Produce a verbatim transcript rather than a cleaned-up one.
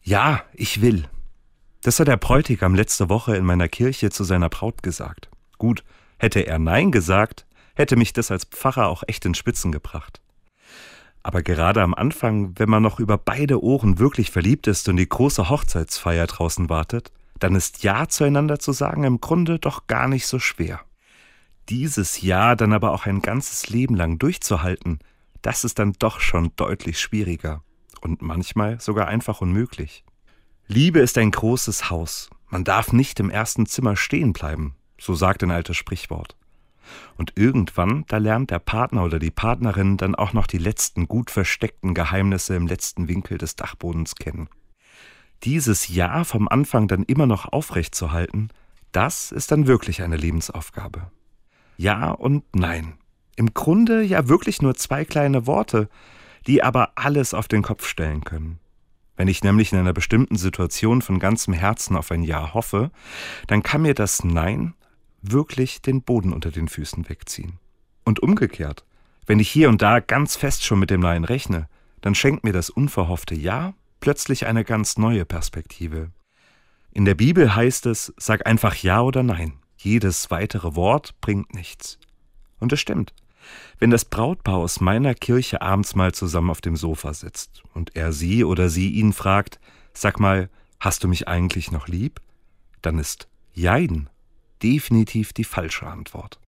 Ja, ich will. Das hat der Bräutigam letzte Woche in meiner Kirche zu seiner Braut gesagt. Gut, hätte er Nein gesagt, hätte mich das als Pfarrer auch echt in Spitzen gebracht. Aber gerade am Anfang, wenn man noch über beide Ohren wirklich verliebt ist und die große Hochzeitsfeier draußen wartet, dann ist Ja zueinander zu sagen im Grunde doch gar nicht so schwer. Dieses Ja dann aber auch ein ganzes Leben lang durchzuhalten, das ist dann doch schon deutlich schwieriger und manchmal sogar einfach unmöglich. Liebe ist ein großes Haus. Man darf nicht im ersten Zimmer stehen bleiben, so sagt ein altes Sprichwort. Und irgendwann, da lernt der Partner oder die Partnerin dann auch noch die letzten gut versteckten Geheimnisse im letzten Winkel des Dachbodens kennen. Dieses Ja vom Anfang dann immer noch aufrechtzuerhalten, das ist dann wirklich eine Lebensaufgabe. Ja und Nein. Im Grunde ja wirklich nur zwei kleine Worte, die aber alles auf den Kopf stellen können. Wenn ich nämlich in einer bestimmten Situation von ganzem Herzen auf ein Ja hoffe, dann kann mir das Nein wirklich den Boden unter den Füßen wegziehen. Und umgekehrt, wenn ich hier und da ganz fest schon mit dem Nein rechne, dann schenkt mir das unverhoffte Ja plötzlich eine ganz neue Perspektive. In der Bibel heißt es, sag einfach Ja oder Nein. Jedes weitere Wort bringt nichts. Und es stimmt. Wenn das Brautpaar aus meiner Kirche abends mal zusammen auf dem Sofa sitzt und er sie oder sie ihn fragt, sag mal, hast du mich eigentlich noch lieb? Dann ist Jein definitiv die falsche Antwort.